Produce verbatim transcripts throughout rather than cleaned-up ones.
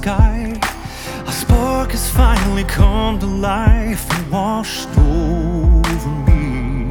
sky. A spark has finally come to life and washed over me,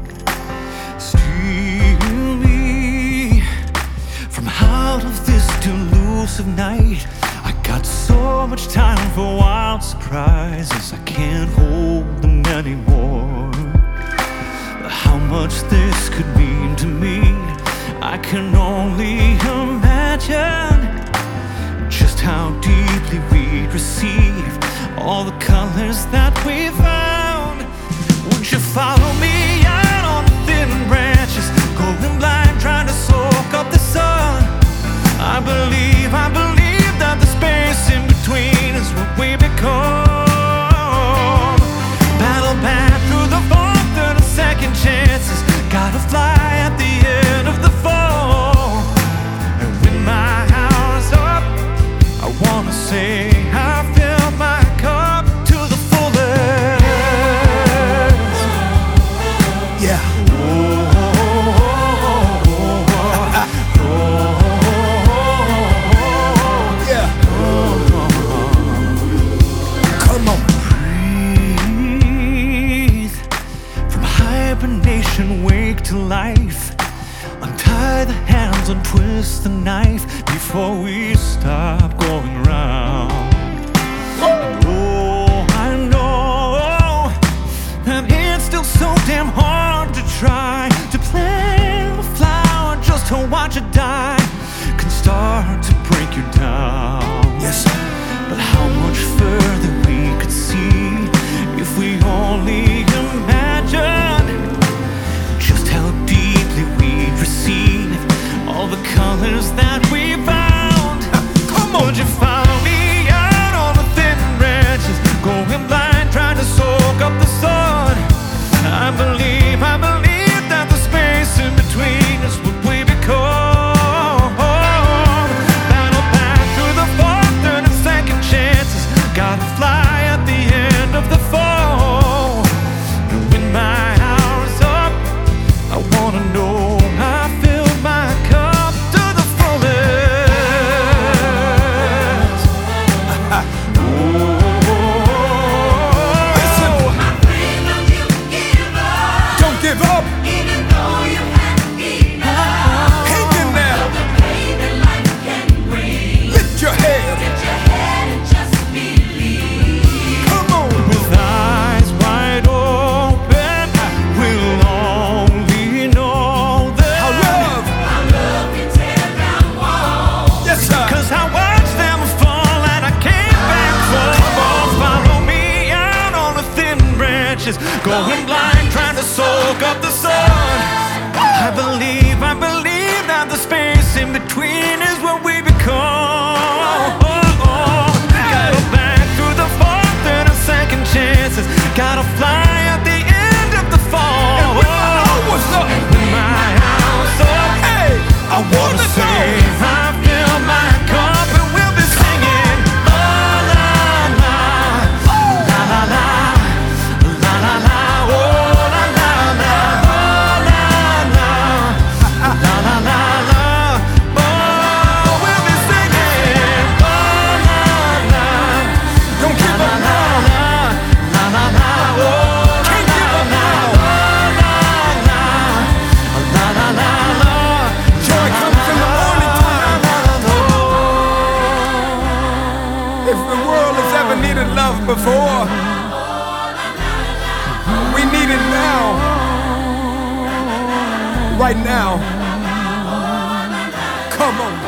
steal me from out of this delusive night. I got so much time for wild surprises, I can't hold them anymore. How much this could mean to me, I can only imagine. Just how deeply we'd receive all the colors that we found. Would you follow me out on the thin branches, going blind, trying to soak up the sun? I believe, I believe that the space in between is what we become. Battle back through the fourth and the second chances, gotta fly at the end of the fall. And when my hour's up, I wanna say I filled my cup to the fullest. Yeah. Oh, oh, oh, oh, yeah. Come on. Breathe. From hibernation, wake to life. Untie the hands, untwist the knife before we stop going round. And oh, I know that it's still so damn hard to try to plant a flower just to watch it die can start to break you down. Yes, but how much further we could see if we only imagine just how deeply we'd receive all the colors that we found. Come on, would you follow me out on the thin branches, going blind, trying to soak up the sun? I believe, I believe that the space in between is what we become. Battle back through the fourth and the second chances, gotta fly at the end of the fall. And when my hour's up, I wanna know I filled my cup to the fullest. Oh, listen, My friend, don't you give up. don't give up. Even though you have enough. Hang in there. The pain that life can bring. Lift your head. Lift your head and just believe. Come on. With eyes wide open, we'll only know that our love, Our love can tear down walls. yes sir. 'Cause I watched them fall and I came back for more. Follow me out on the thin branches, going blind, trying to soak up the sun. I believe, I believe that the space in between is what we become. Gotta back through the fourth and the second chances, gotta fly at the end of the fall. And when my hour's up, and when my hour's up, hey, I wanna say I fill my cup and we'll be singing la la la, la la la, la la la, oh la la la, oh la la, la la la la, oh we'll be singing la la la. Don't give up now. La la la, oh can't give up now. La la la, la la la. Joy comes in the morning time. If the world has ever needed love before, we need it now. Right now. Come on.